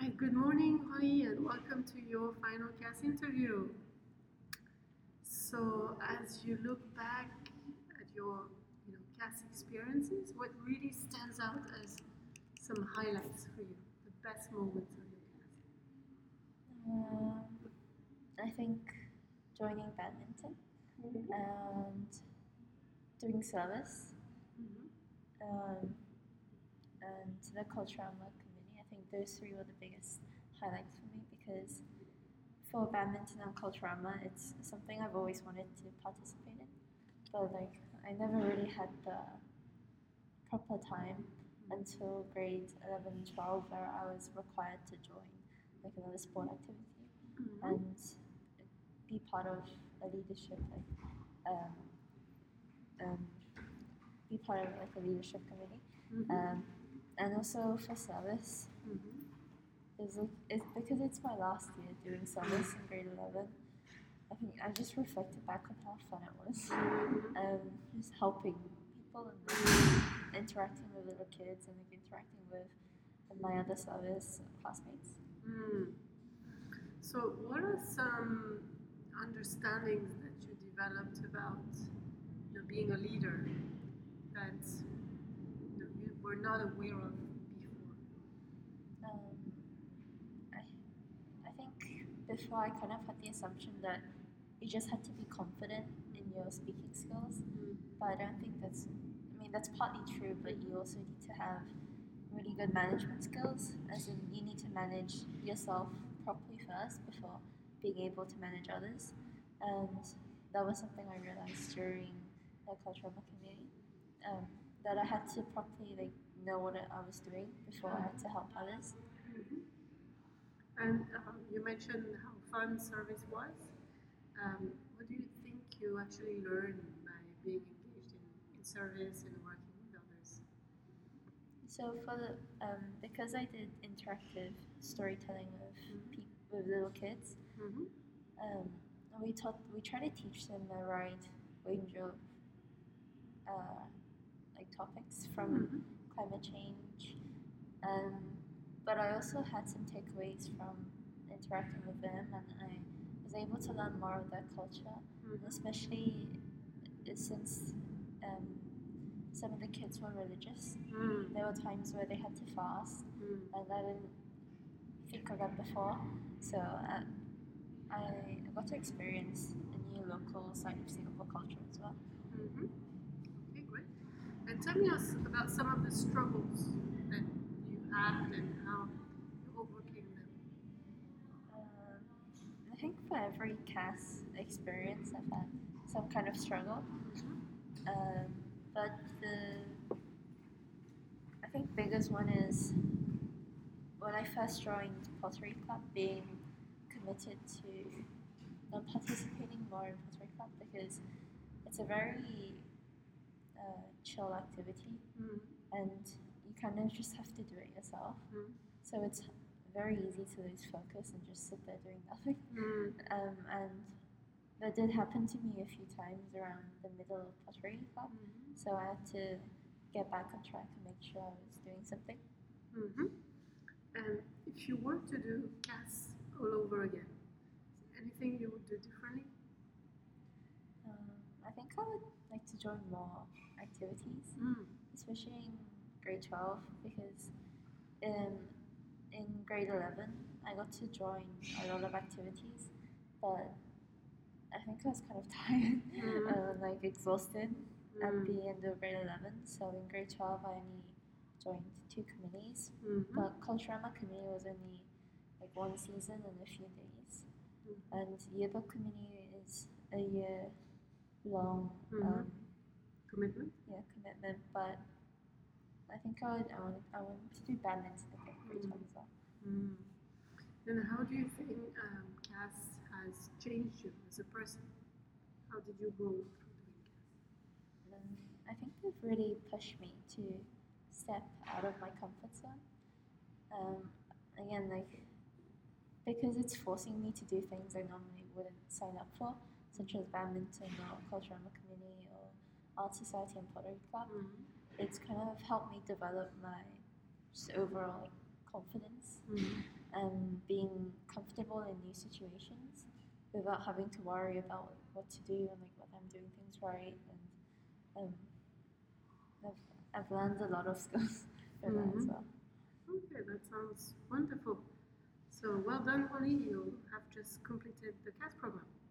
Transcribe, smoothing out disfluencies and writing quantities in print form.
Hi, good morning, Holly, and welcome to your final cast interview. So, as you look back at your, cast experiences, what really stands out as some highlights for you, the best moments of your cast? Um, I think joining badminton and doing service um, and the Culturama committee. I think those three were the biggest highlights for me because for badminton and Culturama, it's something I've always wanted to participate in, but I never really had the proper time until grade 11 and 12 where I was required to join another sport activity and be part of a leadership um, um, be part of a leadership committee, and also for service. It's because it's my last year doing service in grade 11. I think I just reflected back on how fun it was, just helping people and interacting with little kids and interacting with my other service classmates. So, what are some understandings that you developed about being a leader that you were not aware of before? Um, I, I think before I kind of had the assumption that you just had to be confident in your speaking skills, but I don't think that's partly true, but you also need to have really good management skills, as in you need to manage yourself properly first before being able to manage others. And that was something I realized during the cultural community, that I had to properly know what I was doing before I had to help others. And you mentioned how fun service was. What do you think you actually learn by being engaged in service and working with others? So for because I did interactive storytelling with little kids, um, we try to teach them the right range of uh, topics from climate change, um, but I also had some takeaways from interacting with them, and I was able to learn more of their culture, especially since um, some of the kids were religious. There were times where they had to fast, and I didn't think of that before. So I got to experience a new local side of Singapore culture as well. Okay, great. And tell me about some of the struggles that you had and how you overcame them. I think for every CAS experience, I've had some kind of struggle. But I think biggest one is when I first joined Pottery Club, being committed to not participating more in Pottery Club because it's a very chill activity, and you kind of just have to do it yourself. So it's very easy to lose focus and just sit there doing nothing. And that did happen to me a few times around the middle of Pottery Club. So I had to get back on track and make sure I was doing something. And if you were to do CAS all over again, is there anything you would do differently? I think I would like to join more activities, especially in grade 12, because in grade 11 I got to join a lot of activities, but I think I was kind of tired and exhausted at the end of grade 11. So in grade 12 I only joined 2 committees, but Culturama committee was only one season and a few days, and yearbook committee is a year long Commitment? commitment. But I think I want to do badminton again grade 12 as well. And how do you think CAS has changed you as a person? How did you grow through doing CAS? I think they've really pushed me to step out of my comfort zone. Again, because it's forcing me to do things I normally wouldn't sign up for, such as badminton or Culturama committee or Art Society and Pottery Club. It's kind of helped me develop my just overall confidence. being comfortable in new situations without having to worry about what to do and like whether I'm doing things right. And I've learned a lot of skills from that as well. Okay, that sounds wonderful. So well done, Holly. You have just completed the CAS program.